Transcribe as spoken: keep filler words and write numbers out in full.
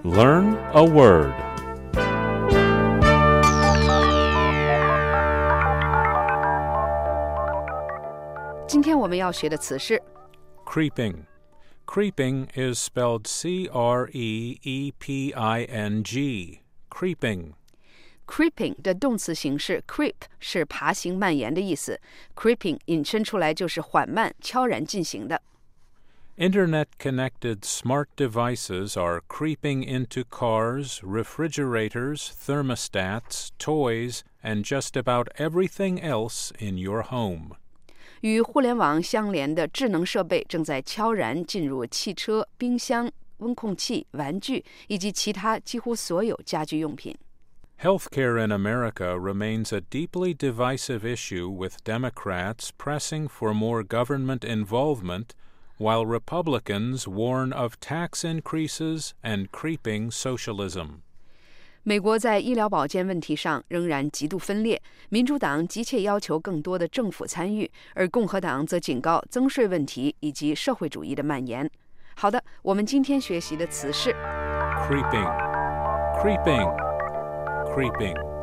Learn a word. Creeping. Creeping is spelled C R E E P I N G. Creeping. Creeping 的动词形式 creep 是爬行蔓延的意思 creeping 引申出来就是缓慢悄然进行的。 Internet-connected smart devices are creeping into cars, refrigerators, thermostats, toys, and just about everything else in your home. 与互联网相连的智能设备正在悄然进入汽车、冰箱、温控器、玩具以及其他几乎所有家居用品。 Healthcare in America remains a deeply divisive issue, with Democrats pressing for more government involvement, while Republicans warn of tax increases and creeping socialism. 美国在医疗保健问题上仍然极度分裂，民主党急切要求更多的政府参与，而共和党则警告增税问题以及社会主义的蔓延。好的，我们今天学习的词是 Creeping. Creeping. Creeping.